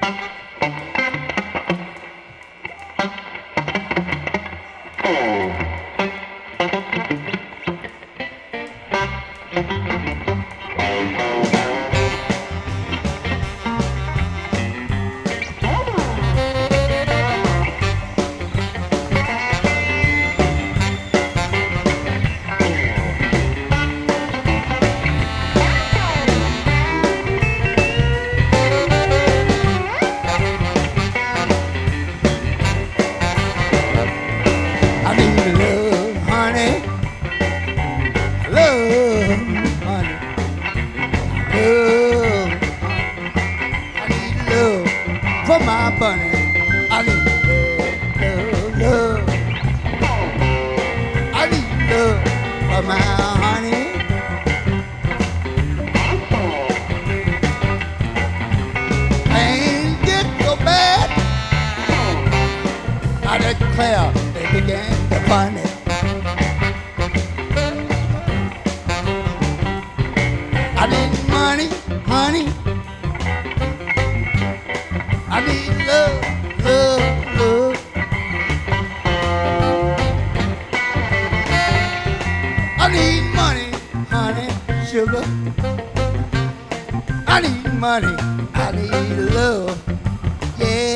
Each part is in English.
I need love, honey. Love, honey. Love. I need love for my bunny. I need love, love, love. I need love for my honey. Things get so bad, I declare they began to funny. I need money, honey. I need love, love, love. I need money, honey, sugar. I need money, I need love, yeah.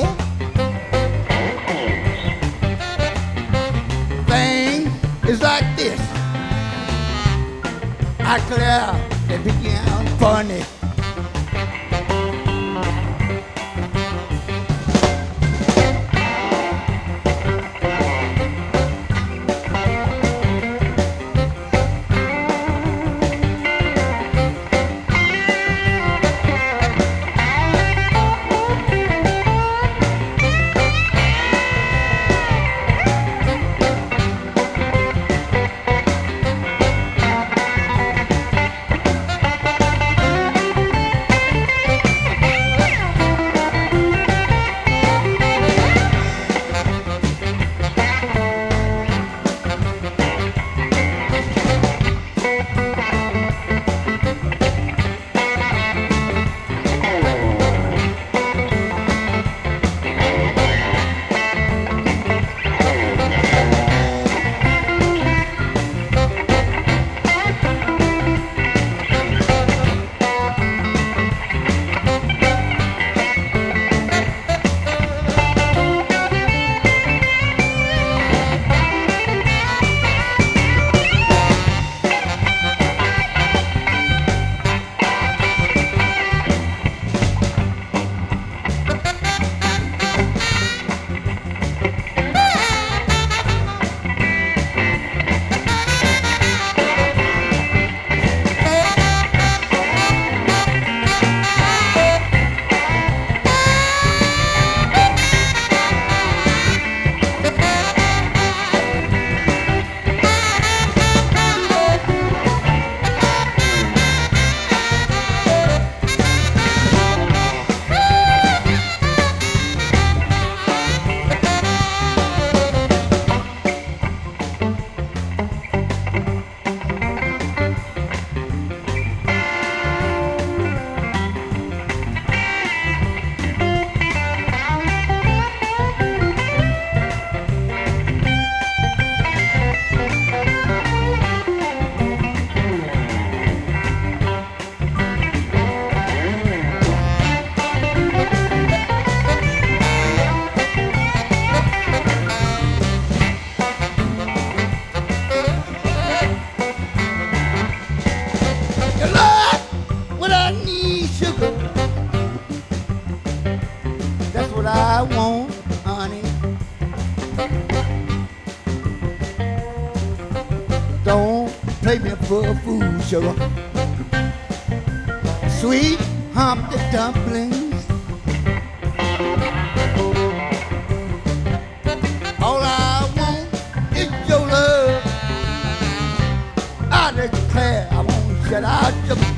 Thing is like this. I clear, it began funny. what I want, honey. Don't play me for a fool, sugar. Sweet Humpty dumplings. All I want is your love. I declare I won't shut out your